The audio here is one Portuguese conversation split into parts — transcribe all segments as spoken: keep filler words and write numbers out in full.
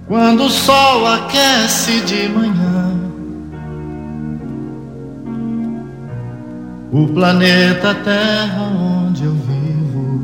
quando o sol aquece de manhã o planeta Terra onde eu vivo.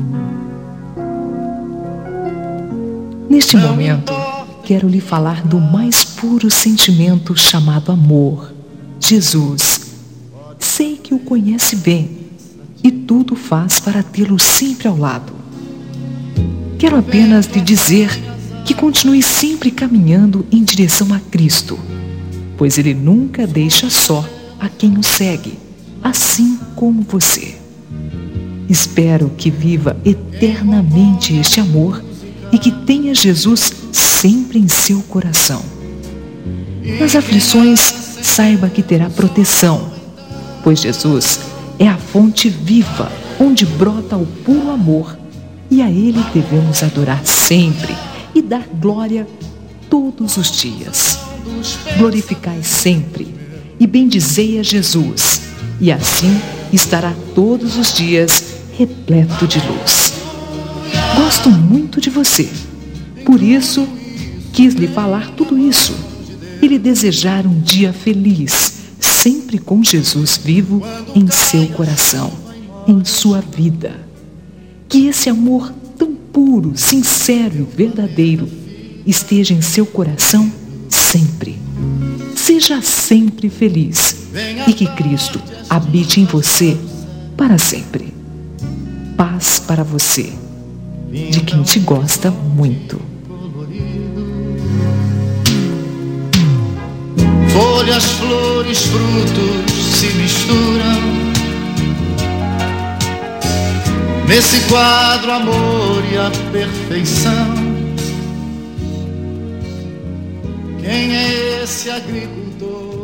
Neste momento, quero lhe falar do mais puro sentimento chamado amor, Jesus. Sei que o conhece bem e tudo faz para tê-lo sempre ao lado. Quero apenas lhe dizer que continue sempre caminhando em direção a Cristo, pois Ele nunca deixa só a quem o segue, assim como você. Espero que viva eternamente este amor e que tenha Jesus sempre em seu coração. Nas aflições, saiba que terá proteção, pois Jesus é a fonte viva onde brota o puro amor e a Ele devemos adorar sempre e dar glória todos os dias. Glorificai sempre e bendizei a Jesus, e assim estará todos os dias repleto de luz. Gosto muito de você, por isso quis lhe falar tudo isso e lhe desejar um dia feliz, sempre com Jesus vivo em seu coração, em sua vida. Que esse amor tão puro, sincero e verdadeiro esteja em seu coração sempre. Seja sempre feliz e que Cristo habite em você para sempre. Paz para você, de quem te gosta muito. Folhas, flores, frutos se misturam nesse quadro, amor e a perfeição. Quem é esse agricultor?